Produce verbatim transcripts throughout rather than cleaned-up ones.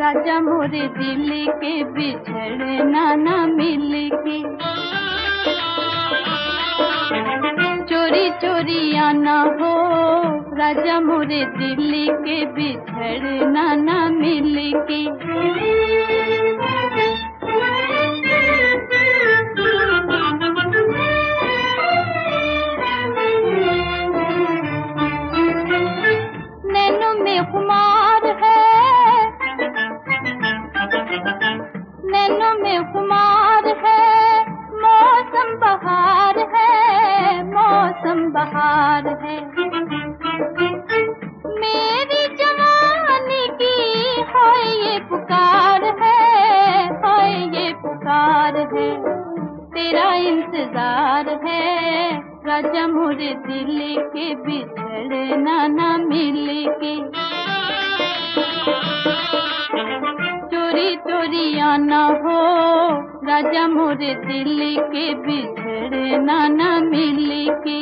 राजा मोरे दिल के बिछड़ना न मिल के। चोरी चोरी आना हो राजा मोरे दिल के बिछड़ना न मिल के। नैनों में खुमार है, नैनों में खुमार है, मौसम बहार है, मौसम बहार है। मेरी जवानी की हाय ये पुकार है, हाय ये पुकार है। तेरा इंतजार है राजा मोरे दिल के बिछड़ना न मिल के। चोरी चोरी आना हो राजा मोरे दिल के बिछड़ना न मिल के।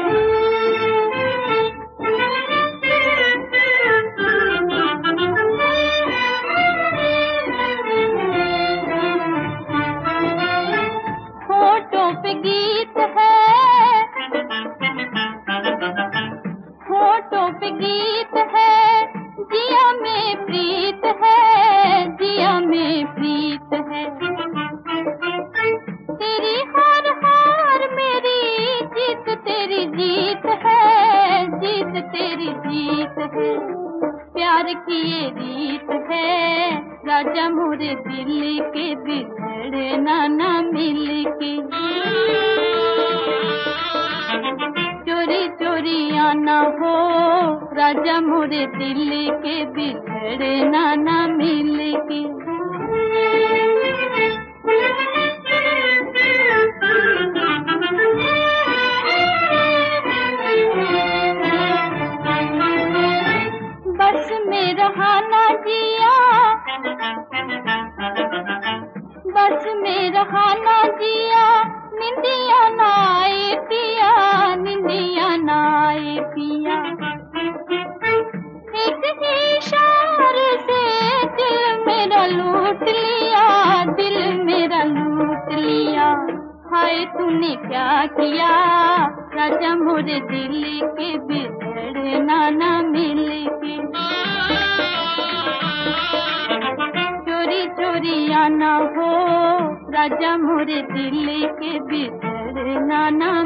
होठों पे गीत है, होठों पे गीत है, जिया में प्रीत है, जिया में प्रीत है। तेरी हार हार मेरी जीत तेरी जीत है, जीत तेरी जीत है। प्यार की ये रीत है राजा मोरे दिल के बिछड़ना न मिल के। चोरी चोरी आना हो राजा मोरे दिल के बिछड़ना न मिल के। बस में रहा ना जिया, बस में रहा ना जिया, निंदिया ना आए पिया, निंदिया ना आए पिया। एक ही इशारे से दिल मेरा लूट लिया, दिल मेरा लूट लिया। हाय तूने क्या किया राजा मोरे दिल के बिछड़ना न मिल के। चोरी चोरी आना हो राजा मोरे दिल के बिछड़ना न